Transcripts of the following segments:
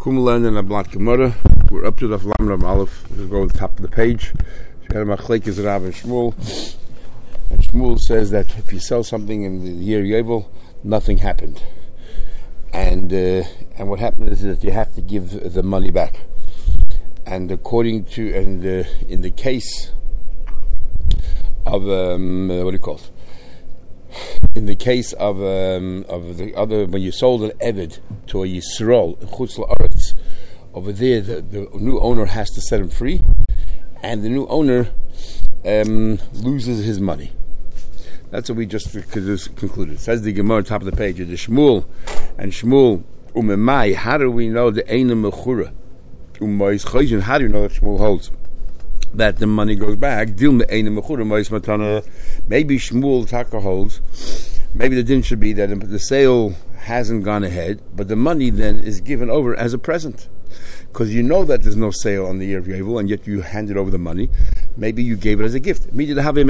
Kumlan and Ablat Gemara. We're up to the Lamed Aleph. We'll go to the top of the page. We had a machlekes Rav and Shmuel. And Shmuel says that if you sell something in the year Yovel, nothing happened. And what happened is that you have to give the money back. And according to, in the case of, what do you call it? In the case of the other, when you sold an Eved to a Yisrael, Chutz La'aretz, over there the new owner has to set him free, and the new owner loses his money. That's what we just concluded. It says the Gemara on top of the page, the Shmuel, and Shmuel, Umemai, how do we know the Eina Mechura? How do you know that Shmuel holds that the money goes back? Maybe Shmuel Taka holds, maybe the din should be that the sale hasn't gone ahead, but the money then is given over as a present. Because you know that there's no sale on the year of Yovel, and yet you handed over the money. Maybe you gave it as a gift. When we learned,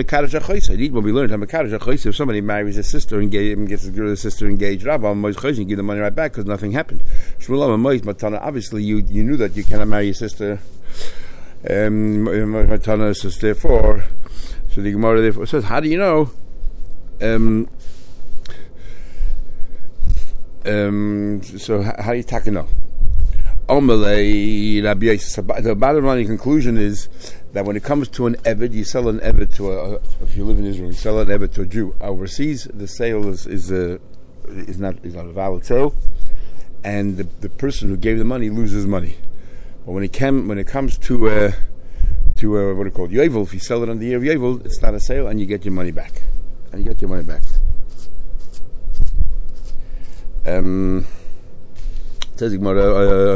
if somebody marries a sister and gets a sister engaged, you give the money right back because nothing happened. Obviously, you knew that you cannot marry your sister. So therefore, the Gemara therefore says, how do you know? So how do you take know? The bottom line conclusion is that when it comes to an Eved, you sell an Eved to if you live in Israel, you sell an Eved to a Jew overseas. The sale is not a valid sale, and the person who gave the money loses money. But when it comes to what do you call it, Yovel, if you sell it on the year of Yovel, it's not a sale, and you get your money back. Says why are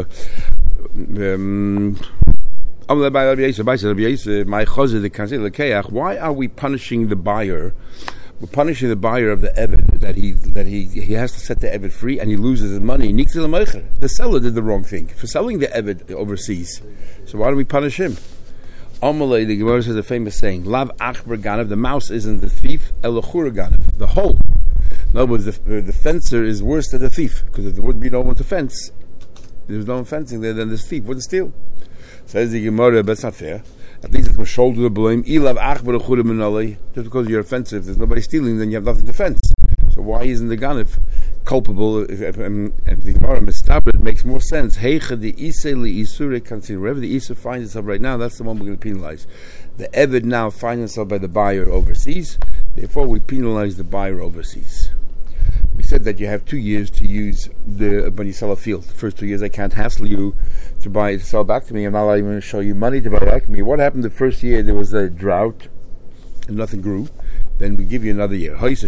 we punishing the buyer? We're punishing the buyer of the Eved that he has to set the Eved free and he loses his money. The seller did the wrong thing for selling the Eved overseas. So why do we punish him? The Gemara says a famous saying: "Lav achbar ganav." The mouse isn't the thief. Elachura ganav. The hole. In other words, the fencer is worse than the thief, because if there wouldn't be no one to fence, there's no one fencing there, then this thief wouldn't steal. Says the Gemara, but it's not fair. At least it's my shoulder to blame. Just because you're offensive, there's nobody stealing, then you have nothing to fence. So why isn't the Ganif culpable? And the Gemara Mistabed makes more sense. Wherever the Isa finds itself right now, that's the one we're going to penalize. The Eved now finds itself by the buyer overseas, therefore we penalize the buyer overseas. We said that you have 2 years to use when you sell a field. The first 2 years I can't hassle you to sell back to me. I'm not even going to show you money to buy back to me. What happened the first year? There was a drought and nothing grew. Then we give you another year. And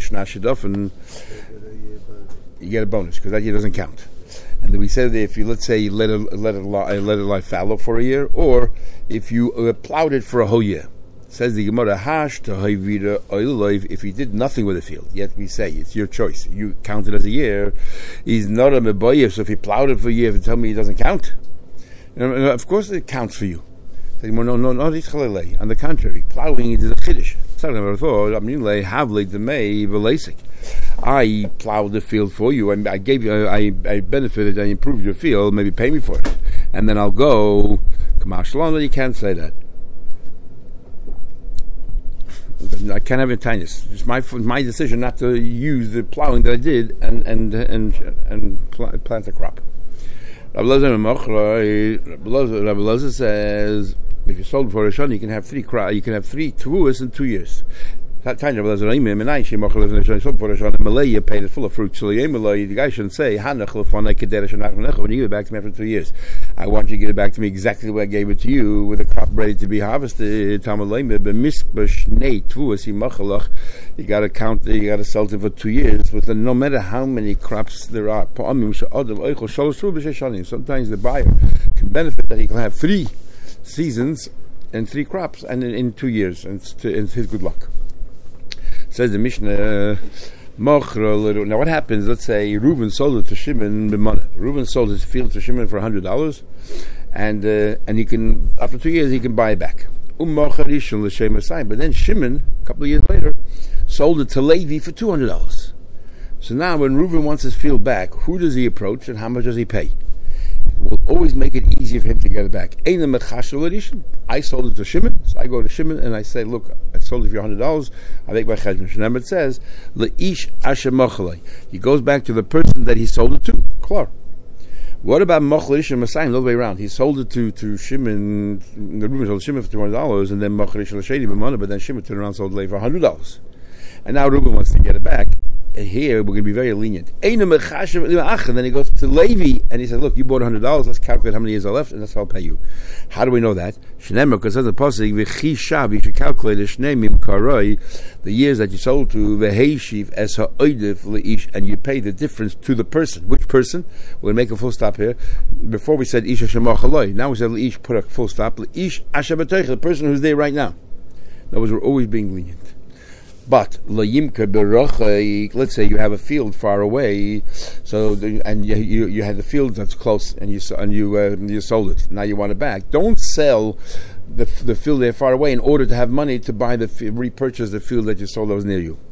you get a bonus because that year doesn't count. And then we said that if you, let's say, you let it lie fallow for a year, or if you plowed it for a whole year. Says the Gemara, if he did nothing with the field, yet we say it's your choice. You count it as a year. He's not a mebayif, so if he plowed it for a year, tell me he doesn't count. Of course it counts for you. No, on the contrary, plowing is a chiddush. I plowed the field for you, and I gave you, I benefited, I improved your field, maybe pay me for it. And then I'll go, you can't say that. I can't have it tinus. It's my decision not to use the plowing that I did and plant a crop. Rabbi Lezer says if you sold for a shon, you can have three tevuas in 2 years. You paid it full of fruit. So the guy shouldn't say, when you give it back to me after 2 years, I want you to give it back to me exactly the way I gave it to you, with the crop ready to be harvested. You got to count, you got to sell it for 2 years, but no matter how many crops there are. Sometimes the buyer can benefit that he can have 3 seasons and 3 crops, and in 2 years, and it's his good luck. Says the Mishnah, now what happens, let's say Reuben sold it to Shimon. Reuben sold his field to Shimon for $100, and he can, after 2 years, he can buy it back. But then Shimon, a couple of years later, sold it to Levi for $200. So now when Reuben wants his field back, who does he approach and how much does he pay? will always make it easier for him to get it back. I sold it to Shimon, so I go to Shimon and I say, look, I sold it for $100. I make my cheshbon. Remember, it says, Le'ish asher machalei. He goes back to the person that he sold it to. Klar. What about Machal Ish and Masayim? The other way around. He sold it to Shimon. The Reuben sold Shimon for $200, and then Machal Ish L'Sheni b'Mana, but then Shimon turned around and sold it for $100. And now Reuben wants to get it back. And here we're going to be very lenient. And then he goes to Levi and he says, look, you bought $100, let's calculate how many years are left, and that's how I'll pay you. How do we know that? Because it says in the pasuk, V'chishav, you should calculate the years that you sold to V'heishiv es ha'oidif le'ish, and you pay the difference to the person. Which person? We'll make a full stop here. Before we said Ish Hashem Machaloi. Now we said le'ish, put a full stop. Le'ish Asher B'toich, the person who's there right now. In other words, we're always being lenient. But let's say you have a field far away, so and you had the field that's close, and you sold it. Now you want it back. Don't sell the field there far away in order to have money to buy repurchase the field that you sold that was near you.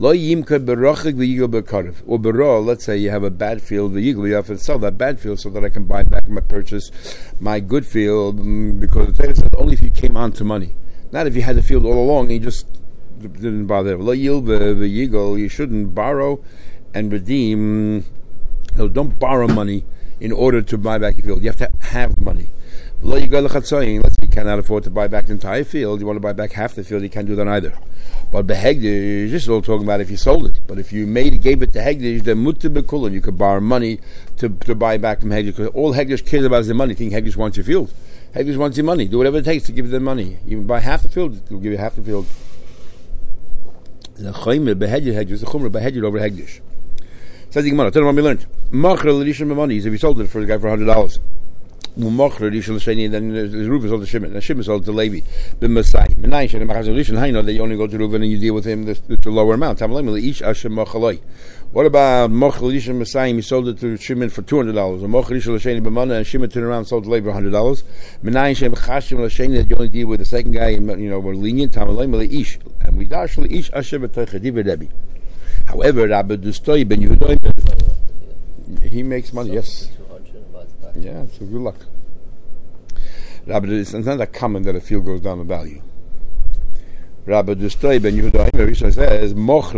Or let's say you have a bad field, you have to sell that bad field so that I can buy back my good field, because the Torah says only if you came on to money, not if you had the field all along and you just didn't bother. You shouldn't borrow and redeem. No, don't borrow money in order to buy back your field. You have to have money. Let's say you cannot afford to buy back the entire field. You want to buy back half the field. You can't do that either. But behegdish, this is all talking about if you sold it. But if you gave it to hegdish, then mutter bekulan, you could borrow money to buy back from hegdish. Because all hegdish cares about is the money. Think hegdish wants your field. Hegdish wants your money. Do whatever it takes to give them money. Even buy half the field, he'll give you half the field. The chaymer behedger hedger is the chumrah behedger over hegdish. Says the Gemara. Tell them what we learned. Machra l'rishon b'money is if you sold it for the guy for $100. Machra l'rishon l'sheni, then Reuben sold to Shimon, and Shimon sold to Levi. B'masai. Menai shen machaz l'rishon. How you know that you only go to Reuben and you deal with him the lower amount? Tamalei l'ish asher machaloi. What about Machra l'rishon Masai? He sold it to Shimon for $200. Or Machra l'rishon l'sheni b'money, and Shimon turned around and sold to Levi for $100. Menai shen machaz l'sheni, that you only deal with the second guy, and we're lenient. Tamalei l'ish. And we dash l'ish asher b'toich divrei Rebbe. However, Rabbi Dustoi ben Yehuda, he makes money. Yes. Yeah, so good luck. Rabbi, it's not that common that a field goes down in value. Rabbi Dustoi ben Yehuda says,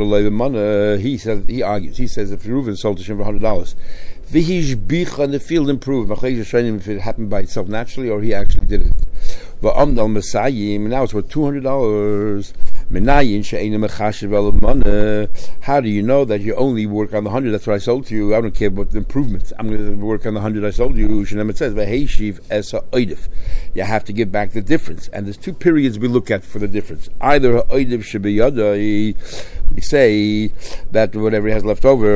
he argues. He says if Reuven sold to Shimon for $100, Vihish bich on the field improved. If it happened by itself naturally, or he actually did it. Now it's worth $200. How do you know that you only work on the 100? That's what I sold to you. I don't care about the improvements. I'm going to work on the 100 I sold you. It says, you have to give back the difference. And there's two periods we look at for the difference. Either we say that whatever he has left over,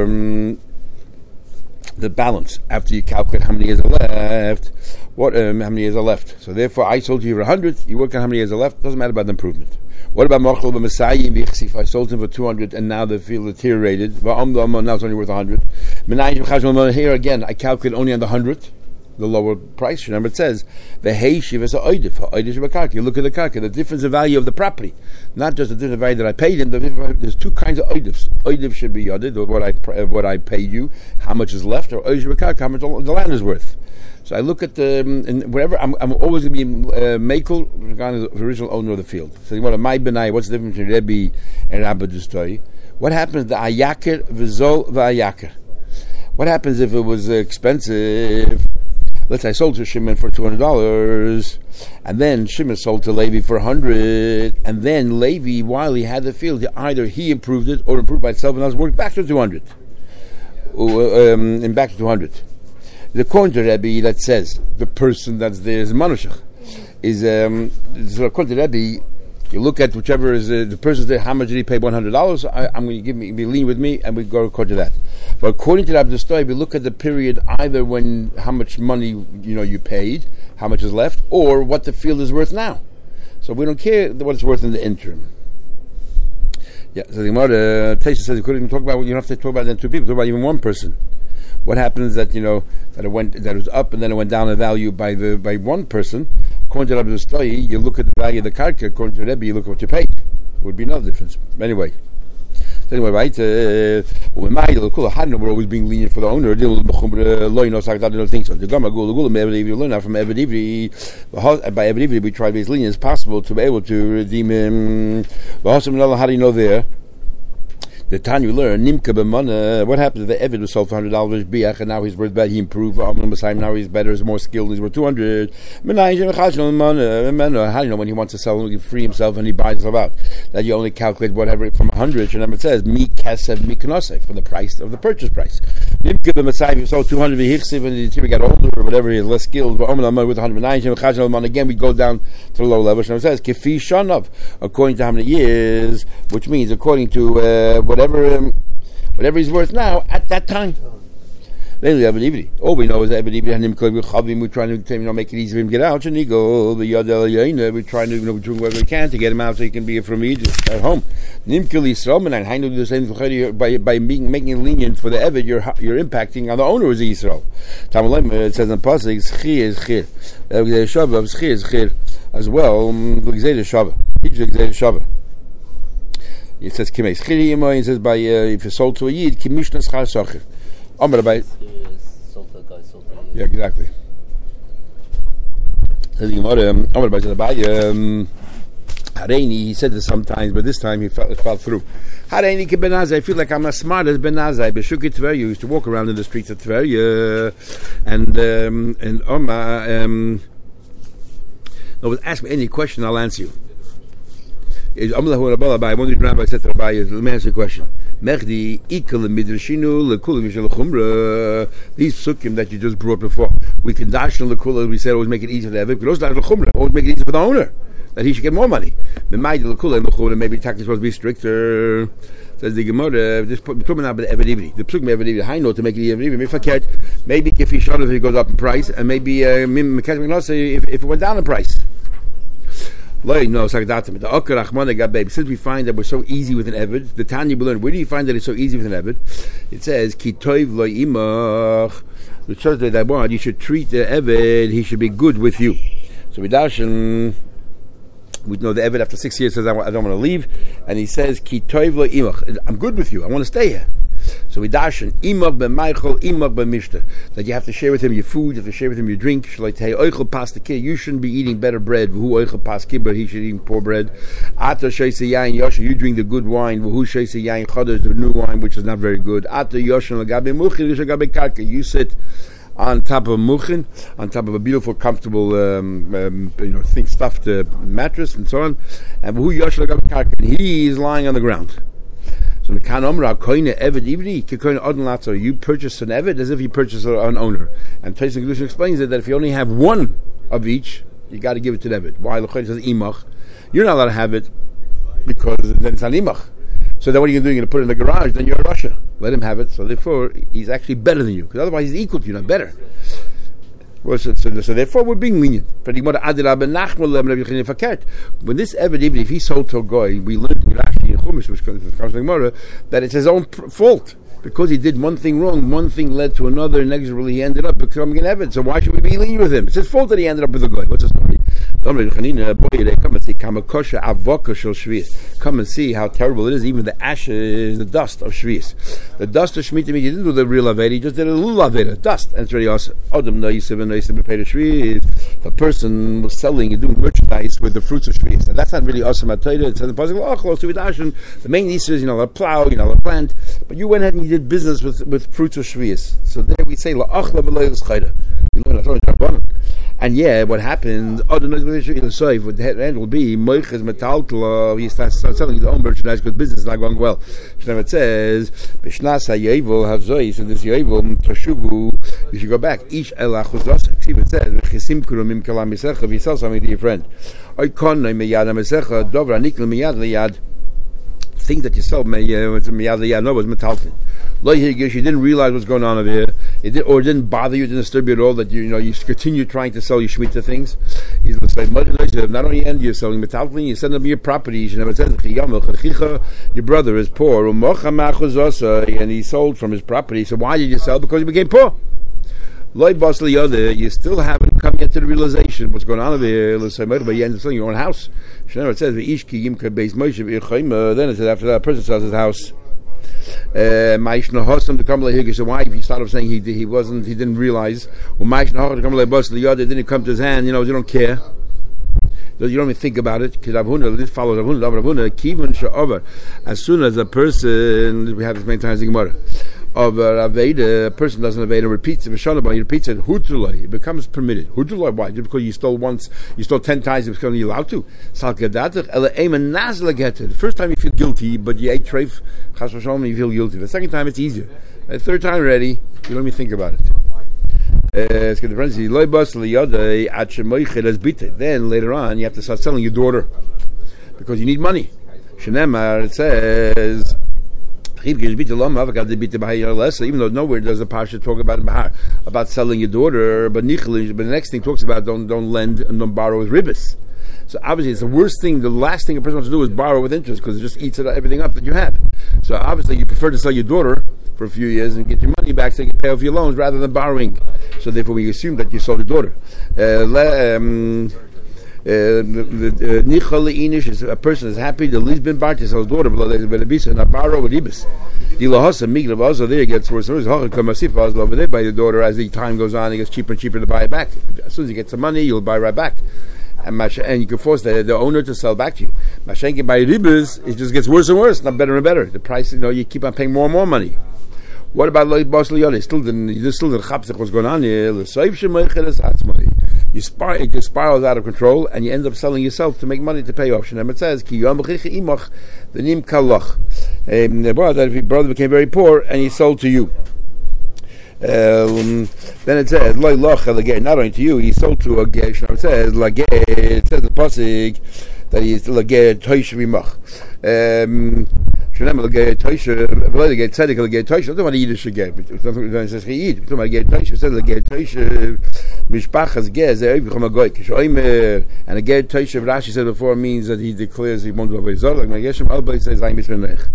the balance after you calculate how many years are left. How many years are left? So therefore, I sold you for 100. You work on how many years are left. Doesn't matter about the improvement. What about Machal b'Masayim? If I sold him for 200 and now the field deteriorated, now it's only worth 100. Here again, I calculate only on the 100, the lower price. Remember, it says the heishiv is a oidif. You look at the karka, the difference in value of the property, not just the difference value that I paid him. There's two kinds of oidifs. Oidif should be yodid, what I paid you, how much is left, or oidif b'karka, how much the land is worth. So I look at and wherever I'm always going to be mekel regarding the original owner of the field. So you want to my benai? What's the difference between Rebbe and Rabbi Dustoi? What happens the ayaker v'zol v'ayaker? What happens if it was expensive? Let's say I sold to Shimon for $200, and then Shimon sold to Levi for $100, and then Levi, while he had the field, either he improved it or improved by itself, and I was worked back to 200, and back to 200. The according to Rebbe that says the person that's there is manushach so according to Rebbe, you look at whichever is the person's there. How much did he pay? $100. I'm going to be lean with me, and we go according to that. But according to Rabbi Dustoi, we look at the period either when how much money you paid, how much is left, or what the field is worth now. So we don't care what it's worth in the interim. Yeah. So the Gemara Taisha says you couldn't even talk about. You don't have to talk about then two people. Talk about even one person. What happens that that it was up and then it went down in value by one person? According to Rabbi Dustoi, you look at the value of the karka. According to Rebbe, you look at what you paid. Would be no difference. Anyway, So anyway, right? We're always being lenient for the owner. By Ebed Ivri, we try to be as lenient as possible to be able to redeem him. How do you know there? The time you learn, Nimka b'mana, what happened if the Evid was sold for $100 biach, and now he's worth better, he improved, now he's better, he's more skilled, he's worth $200. How do you know when he wants to sell, he can free himself and he buys himself out? That you only calculate whatever from 100, and it says, mi kesef, mi knosef, from the price of the purchase price. Nimka b'masai, if you sold 200 v'hichsiv, and he got older, or whatever, he's less skilled, with 190, again we go down to the low level, and it says, kifi shanav, according to how many years, which means according to whatever he's worth now at that time. All we know is that we're trying to make it easy for him to get out. We're trying to do whatever we can to get him out so he can be from Egypt at home. By making it lenient for the Eved, you're impacting on the owner of the Yisrael. It says in Pasuk, as well. It says Kimeis Chiriyima. It says by if you sold to a Yid, Kimishna Schar Socher. Yeah, exactly. He said this sometimes, but this time he fell through. I feel like I'm as smart as Ben Azai. Beshuki Tverya used to walk around in the streets of Tverya, and ask me any question, I'll answer you. One day the rabbi said to Rabbi, let me ask you a question. These sukkim that you just brought before, we can dash on the kula, we said always make it easy for the Eved, but always make it easy for the owner, that he should get more money. Maybe tax is supposed to be stricter. Says the Gemara, this talking about the Eved Ivri. The Psuk Eved Ivri, I know to make it Eved Ivri. Maybe if he shot if it goes up in price, and maybe if it went down in price. Since we find that we're so easy with an Eved, the Tanya will learn, where do you find that it's so easy with an Eved? It says, Ki toiv lo imach, which shows that you should treat the Eved, he should be good with you. So we know the Eved after 6 years says, I don't want to leave, and he says, Ki toiv lo imach, I'm good with you, I want to stay here. So we darshan imach b'meichel, imach b'mishta, that you have to share with him your food, you have to share with him your drink. You shouldn't be eating better bread. But he should eat poor bread. You drink the good wine. The new wine, which is not very good. You sit on top of a muchin, on top of a beautiful, comfortable, stuffed mattress and so on. And he is lying on the ground. So you purchase an Eved as if you purchase an owner. And Tosfos Kedushin explains it that if you only have one of each, you got to give it to the Eved. Why? The says imach. You're not allowed to have it because then it's not imach. So then what are you going to do? You're going to put it in the garage, then you're a Russia. Let him have it. So therefore, he's actually better than you. Because otherwise he's equal to you, not better. So therefore we're being lenient. When this Eved, even if he sold to a guy, we learned in Rashi in Chumash, which comes from the Gemara, that it's his own fault. Because he did one thing wrong, one thing led to another, and inexorably he ended up becoming an Eved. So why should we be lenient with him? It's his fault that he ended up with a guy. What's the story? Come and see, come and see how terrible it is. Even the ashes, the dust of Shvius. The dust of Shemitah, he didn't do the real Aveda, he just did a little Aveda, dust. And it's really awesome. If a person was selling and doing merchandise with the fruits of Shvius, now that's not really awesome. It says in the Pasuk, the main issue is, a plow, a plant, but you went ahead and you did business with fruits of Shvius. So there we say, we learn that's only Rabbanan. And what happened? The end will be Moiches Metaltla. He starts selling his own merchandise because business is not going well. It says, Bishnas HaYevel Havzoi. So this Yevel Toshubu. You should go back. Ish Elachus Dosek. See what it says. V'chisim Kurumim Kalam Misecha. If you sell something to your friend, Oikon Meyad Misecha. Dovra Nikl Meyad Liyad. Things that you sell Meyad Liyad. No, it was Metaltlin. You didn't realize what's going on over here. It didn't bother you, it didn't disturb you at all that you continue trying to sell your Shemitah things. He's going to say, not only you're selling metaltlin, you send them your properties. Your brother is poor, and he sold from his property. So why did you sell? Because he became poor. You still haven't come yet to the realization what's going on over here. But you end up selling your own house. It says, then it says after that person sells his house. Ma'ishna Hossam to come like Higish. Why? If he started off saying he didn't realize. When Ma'ishna Hossam to come like Bus the other didn't come to his hand. You don't care. You don't even think about it, because this follows Avuna. Kivun she'over. As soon as a person, we have this many times in Gemara, of Aveda, a person doesn't Aveda, repeats it, he repeats it, Hutulai, it becomes permitted. Hutulai, why? Just because you stole once, you stole 10 times, it's only allowed to. The first time you feel guilty, but you ate treif, Chas v'shalom, you feel guilty. The second time it's easier. The third time already, you don't even think about it. Then later on you have to start selling your daughter because you need money. It says even though nowhere does the Parsha talk about selling your daughter, but the next thing talks about don't lend and don't borrow with ribbis. So obviously it's the worst thing, the last thing a person wants to do is borrow with interest, because it just eats everything up that you have. So obviously you prefer to sell your daughter for a few years and get your money back so you can pay off your loans rather than borrowing. So therefore we assume that you sold your daughter. A person is happy, the least been bought to sell his daughter, but not borrow with ibis. Also there it gets worse and worse. Over there by the daughter, as the time goes on, it gets cheaper and cheaper to buy it back. As soon as you get some money, you'll buy right back. And you can force the owner to sell back to you. Mashenki by ribas, it just gets worse and worse, not better and better. The price, you keep on paying more and more money. What about Loy Bas Liyoni? Still the chapsik what's going on here. You spirals out of control, and you end up selling yourself to make money to pay off. And it says, the brother became very poor, and he sold to you. Then it says, not only to you, he sold to a gesh. It says, it says the pasuk that he is still a gesh toish v'mach. Remember, the toish, the tzedek, the toish. I don't want to eat a shegeh. It says he eat. It says the toish mishpachas gez. They become a goy. And the toish of Rashi said before means that he declares he won't do a zol. Like my geshem alba says I misbenech.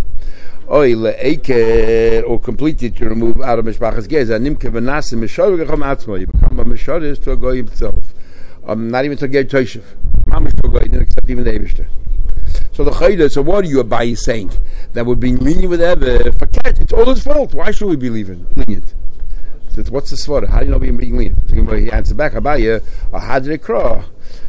Or completely to remove out of mishpachas gez. And nimke v'nasim mishor gecham atzmo. You become a mishor is to a goy himself. Not even to a ger toishev. Mamish to a goy. Didn't accept even the Eibishter. So the Chayda, so what are you Abaye saying? That we're being lenient with Eber? Forget, it's all his fault. Why should we be lenient? So what's the svara? How do you know being lenient? So he answered back, Abaye, a hadre kra.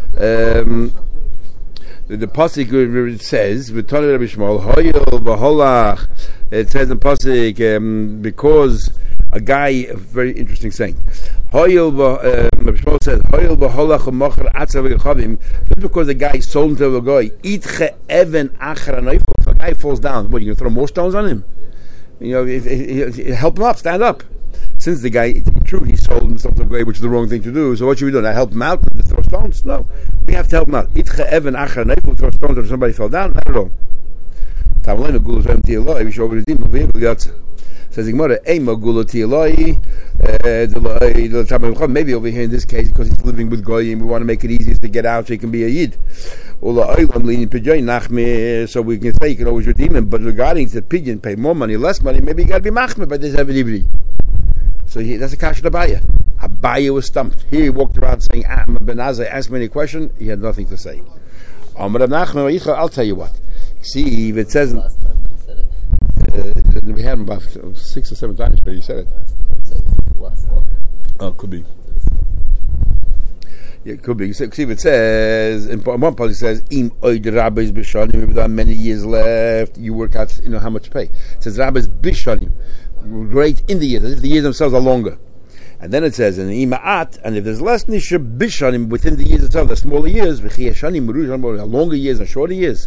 The pasuk says, "V'tanu Rabbi Shmuel, hoyel v'holach." It says in pasuk because a guy, a very interesting saying. Hoyel Rabbi Shmuel says, "Hoyel v'holach u'mocher atzav v'chavim." Just because the guy sold to a guy, itche even achar neifel. If a guy falls down, what, you gonna throw more stones on him? Help him up, stand up. Since the guy, true, he sold himself to a guy, which is the wrong thing to do. So what should we do? Now help him out? Just throw stones? No, we have to help him out. Itche even achar neifel. Throw stones if somebody fell down? Not at all. Tamalenu gulos empty Eloi. We should redeem him. Says Gemara, maybe over here in this case, because he's living with Goyim, we want to make it easier to get out so he can be a Yid. So we can say you can always redeem him, but regarding the pigeon, pay more money, less money, maybe you got to be machmir by this Evidivri. So that's a kasha Abaye. Abaye was stumped. Here he walked around saying, Ben Azai asked me any question, he had nothing to say. I'll tell you what. See, if it says... we had him about 6 or 7 times, but he said it. Oh, could be. Yeah, it could be. See, if it says, in one part it says, Im oid rabbis b'shanim, if there are many years left, you work out, how much to pay. It says, rabbis b'shanim, great in the years, as if the years themselves are longer. And then it says, and if there's less nisha bishanim within the years itself, the smaller years, longer years and shorter years.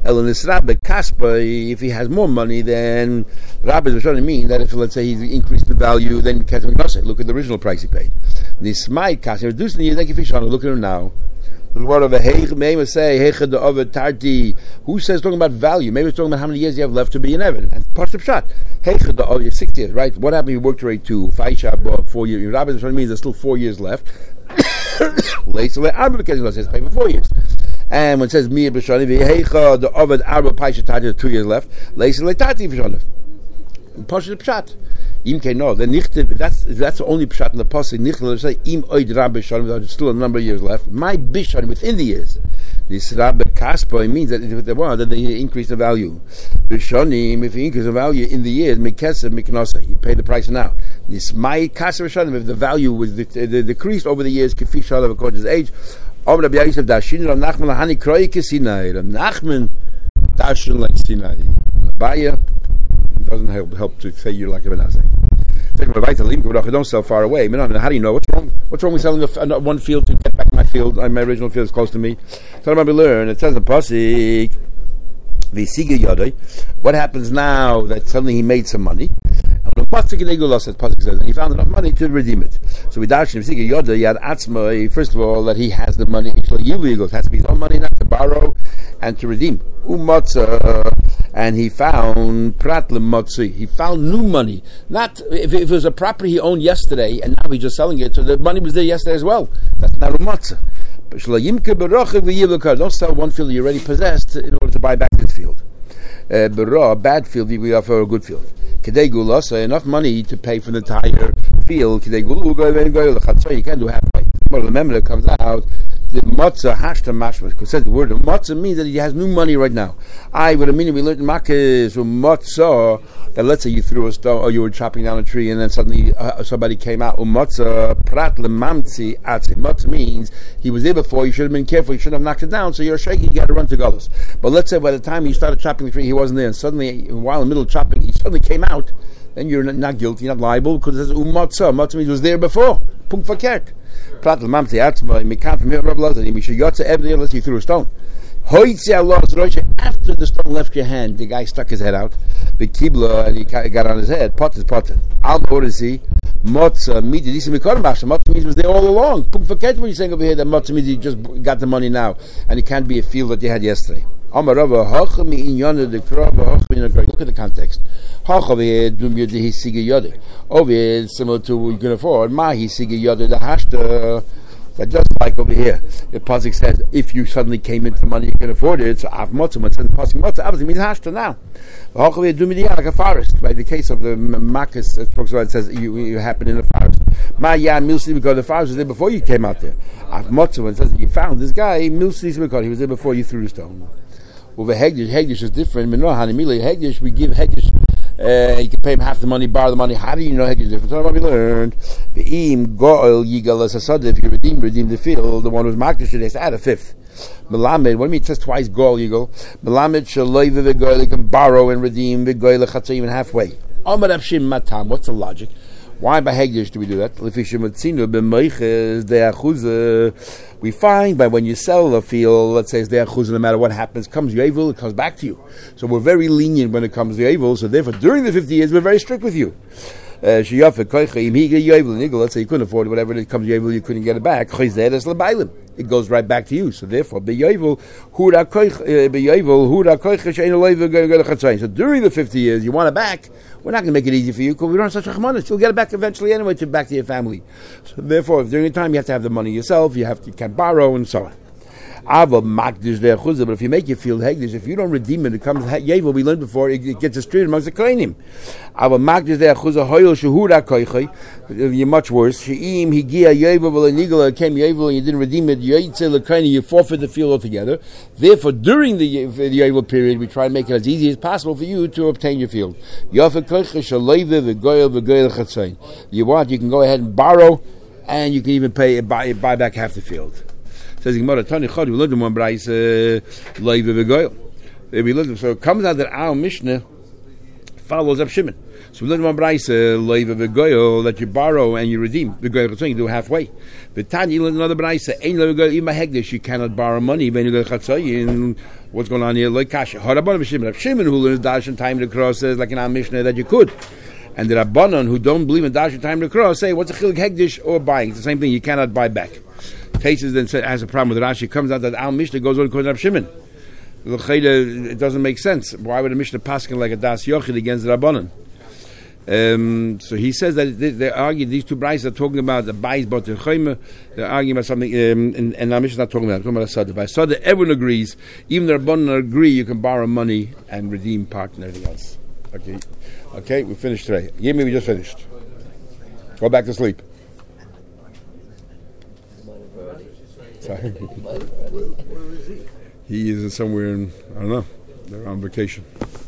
If he has more money, then Rabbi Bishanim mean that if, let's say, he's increased the value, then look at the original price he paid. Nismai Kasim, reducing the years, look at him now. The word of a may say tarti. Who says talking about value? Maybe it's talking about how many years you have left to be an Evan. And part of shot. 6 years, right? What happened? You worked rate 2, 5 4 years. Rabbi means there's still 4 years left. Later, I'm because it says pay for 4 years. And when it says Mir B'Shani V'Hecha the Ovid Arba Paisha Tati 2 years left. Later, Tati V'Shani. Pasha Pshat. No, that's the only pshat in the pasuk. Nichel say im oid rabbi shanim. There's still a number of years left. My bishan within the years. This Rabbe Kaspa means that if they increase the value. Rishonim, if you increase the value in the years, Mikesef Miknasa, you pay the price now. This my Kaspa Rishonim, if the value was decreased over the years, Kefi Shalav according to his age. Rabbi Yosef Dashin, Rav Nachman Lahani Kroi Kesinai. Rav Nachman Dashin like Sinai. Abaya doesn't help to say you're like a Benazai. Don't sell far away. How do you know what's wrong? What's wrong with selling one field to get back my field? My original field is close to me. So we learn. It says in the pasuk, "V'siga yodai." What happens now that suddenly he made some money? And pasuk says, and he found enough money to redeem it. So we dash him v'siga yodai yad atzma. First of all, that he has the money. It has to be his own money, not to borrow and to redeem. And he found prat lemotzi. He found new money. Not if it was a property he owned yesterday and now he's just selling it, so the money was there yesterday as well. That's not a matzah. Don't sell one field you already possessed in order to buy back this field. A bad field, we offer a good field. Enough money to pay for the entire field. You can't do halfway. But remember, it comes out. The matzah hashta mashma, because the word matzah means that he has new money right now. I would mean we learned makkah from matzah that let's say you threw a stone or you were chopping down a tree and then suddenly somebody came out. Matzah prat lemamtzi atzi. Matzah means he was there before. You should have been careful. You shouldn't have knocked it down. So you're shaky. You got to run to Galus. But let's say by the time you started chopping the tree, he wasn't there, and suddenly while in the middle of chopping, he suddenly came out. Then you're not guilty, not liable, because it says matzah. Matzah means he was there before. Punkt verkehrt. Prat lemamtzi atzma. We can't from here. Unless you threw a stone. After the stone left your hand, the guy stuck his head out. The kibla, and he got on his head. Pot is potter. Al orisi matzah midi. This is mikoram basha. Matzah means was there all along. Forget what you're saying over here. That matzah means you just got the money now, and it can't be a field that you had yesterday. Look at the context. Over here, similar to what you can afford. Mahi siga yada the hashta. That just like over here, the pasuk says, if you suddenly came into money, you can afford it. So af motzah, when it says the pasuk motzah, obviously means hashta now. Like a forest. By the case of the Makkas, it says you happen in a forest. Ma'ya milsi because the forest was there before you came out there. Af motzah, when it says that you found this guy, milsi because he was there before you threw the stone. Over Hegdish is different. Hegdish, we give Hegdish. You can pay him half the money, borrow the money. How do you know Hegdish is different? So what we learned. If you redeem the field, the one who's Makdish should add a fifth. Melamed, what do you mean it says twice Goel Yigal? Melamed Shaloi V'Goel, you can borrow and redeem V'Goel L'Chatzah even halfway. Amar Avshim Matam, what's the logic? Why by Hegdish do we do that? We find by when you sell a field, let's say it's the achuz, no matter what happens, comes Yovel, it comes back to you. So we're very lenient when it comes to Yovel, so therefore during the 50 years we're very strict with you. Let's say you couldn't afford it, whatever it comes Yovel, you couldn't get it back. It goes right back to you. So therefore, so during the 50 years, you want it back, we're not going to make it easy for you because we don't have such a money. You'll get it back eventually anyway, back to your family. So therefore, if during the time you have to have the money yourself, you can't borrow and so on. But if you make your field hegdish, if you don't redeem it, it comes yevel. We learned before it gets distributed amongst the kohenim. You're much worse. Came yevel and you didn't redeem it. You forfeit the field altogether. Therefore, during the yevel period, we try to make it as easy as possible for you to obtain your field. You can go ahead and borrow, and you can even buy back half the field. Says Gemara, Tani Chod, we learned in one brayse, Leiva v'Goyel. So it comes out that our Mishnah follows up Shimon. So we learned in one brayse, Leiva v'Goyel, that you borrow and you redeem. V'Goyel Chatzon, you do halfway. But Tani, you learned another brayse, Ein Leiva v'Goyel, even by Hegdish, you cannot borrow money, when you go to Chatzon, what's going on here? Like Kasha. Harabon Shimon. Shimon, who learns Dash and time to cross, says like in our Mishnah that you could. And the Rabbanon, who don't believe in Dash and time to cross, say, what's a Chilik Hegdish or buying? It's the same thing, you cannot buy back. Cases then said has a problem with Rashi. Comes out that Al Mishnah goes on according to Rab Shimon. It doesn't make sense. Why would a Mishnah paskin like a Das Yochid against the Rabbanon? So he says that they argue these two brides are talking about the Bais Bot Chayma. They're arguing about something, and Al Mishnah not talking about. Talking about a Sada. By Sada, everyone agrees. Even the Rabbanon agree. You can borrow money and redeem part and everything else. Okay, we finished today. Maybe we just finished. Go back to sleep. Sorry. he is somewhere in, I don't know, they're on vacation.